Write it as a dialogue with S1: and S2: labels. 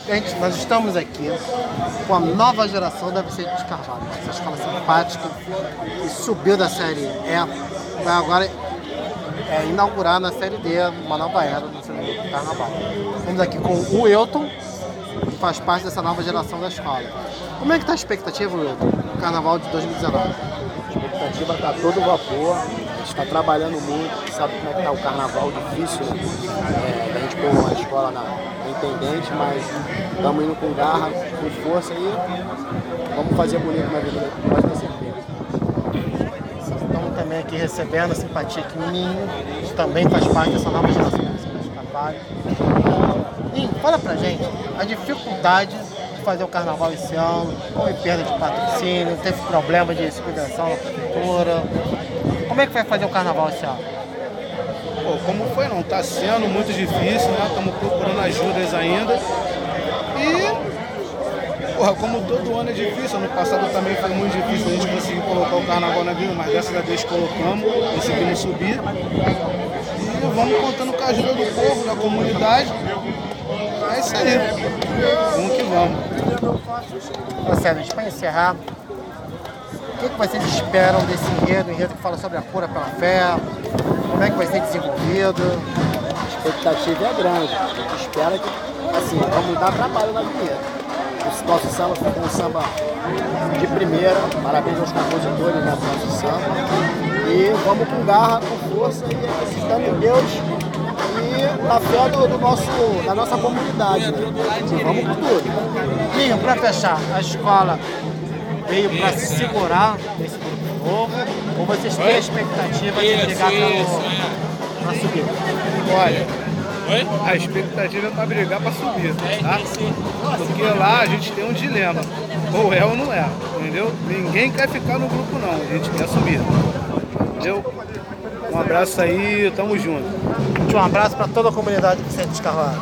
S1: Gente, nós estamos aqui com a nova geração da Vicente de Carvalho. Essa escola simpática que subiu da série E, vai agora inaugurar na série D uma nova era no carnaval. Estamos aqui com o Wilton, que faz parte dessa nova geração da escola. Como é que está a expectativa, Wilton, do carnaval de 2019?
S2: A expectativa está todo vapor, a gente está trabalhando muito, sabe como é que está o carnaval, difícil, né? Da gente pôr uma escola na Intendente, mas estamos indo com garra, com força e vamos fazer bonito na vida, pode ter certeza.
S1: Estamos também aqui recebendo a simpatia que Ninho, que também faz parte dessa nova geração de Carvalho. Ninho, fala pra gente a dificuldade de fazer o carnaval esse ano, houve perda de patrocínio, teve problema de subvenção na prefeitura. Como é que vai fazer o carnaval esse ano?
S3: Pô, como foi não? Tá sendo muito difícil, né? Estamos procurando ajudas ainda. E, porra, como todo ano é difícil, ano passado também foi muito difícil a gente conseguir colocar o carnaval na vida, mas graças a Deus colocamos, conseguimos subir. E vamos contando com a ajuda do povo, da comunidade. É isso aí. Vamos que vamos.
S1: Sérgio, para encerrar, o que vocês esperam desse enredo que fala sobre a cura pela fé? Como é que vai ser desenvolvido?
S2: A expectativa é grande, a gente espera que, assim, vamos dar trabalho na avenida. O nosso samba foi um samba de primeira, parabéns aos compositores do nosso samba. E vamos com garra, com força e acreditando em Deus e na fé da nossa comunidade. Né? E vamos com tudo.
S1: Ninho, para fechar, a escola veio para se segurar nesse grupo novo, ou vocês têm a expectativa de brigar para subir?
S3: Olha, a expectativa é para brigar para subir, tá? Porque lá a gente tem um dilema, ou é ou não é, entendeu? Ninguém quer ficar no grupo não, a gente quer subir, entendeu? Um abraço aí, tamo junto.
S1: Um abraço para toda a comunidade de Vicente de Carvalho.